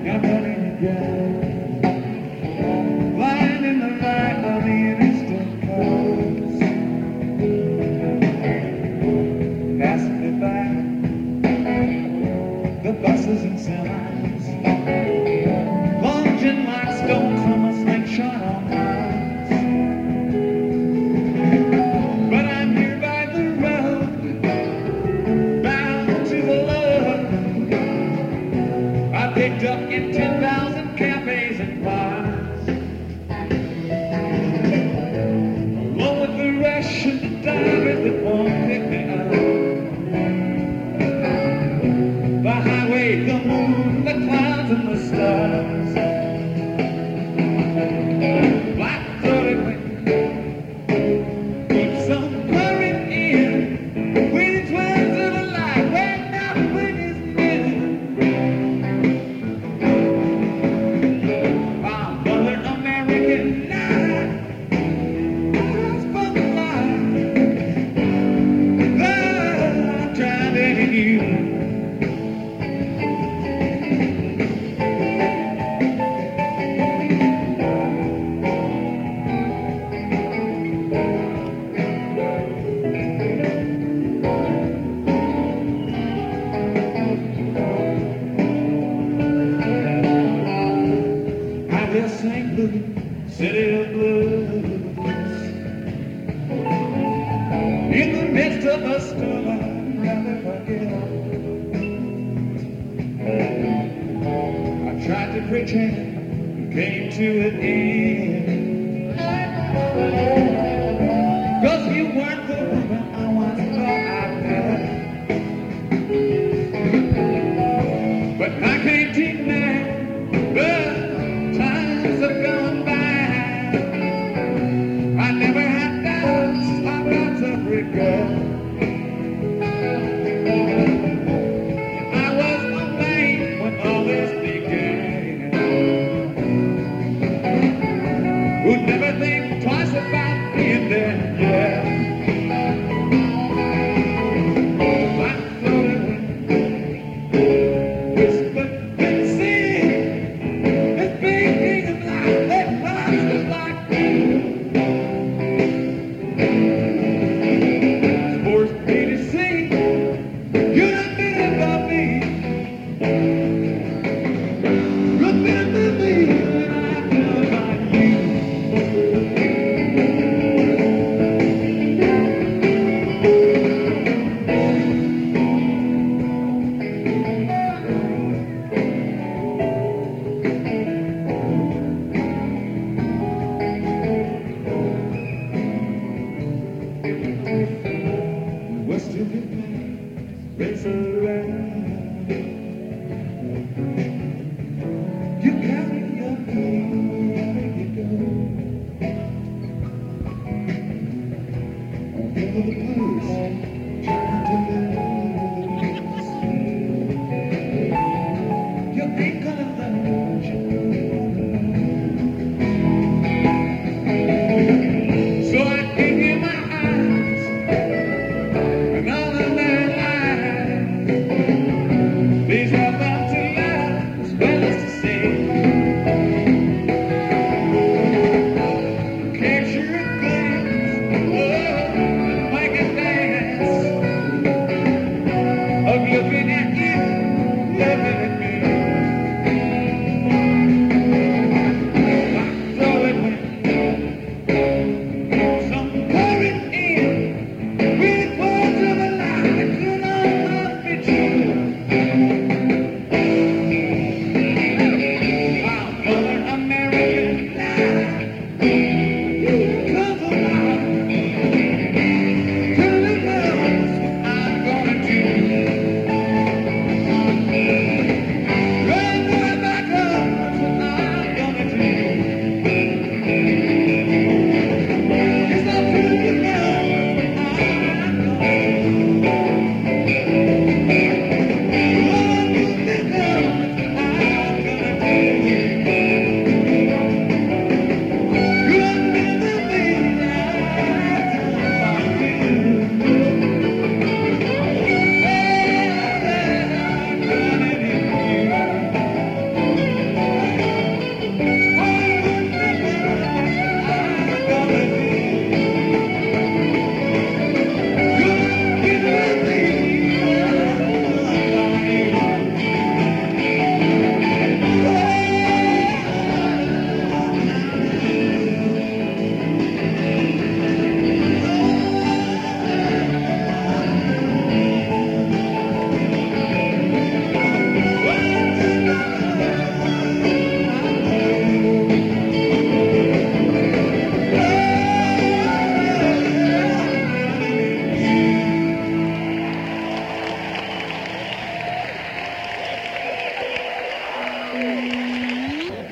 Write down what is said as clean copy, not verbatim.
got running again, flying in the light of the interstate cars, passing me by the buses and semis, plunging like stones from a slingshot on Mars. But I'm here by the road, bound to the love I picked up in 10,000 cafes and bars, along with the rush of the divers that won't pick me up. The highway, the moon, the clouds and the stars, black-throated wind, keep some current in, waiting twins of the light when nothing is new. Our Mother American night, that's for the life that I'm trying to give you. St. Louis, city of blues, in the midst of a storm I'd rather forget. I tried to pretend, came to an end, 'cause you weren't the woman I once thought I'd met. But I can't deny the times have gone by. I never had doubts, I've got some regret. I was amazed when all this began. Would never think twice about being there, yeah. Racing around, you carry your pain wherever you go. All over the place, trying to lose. You ain't gonna lose you. So I gave you my eyes and all of my life. These are about to lie, as well as to say.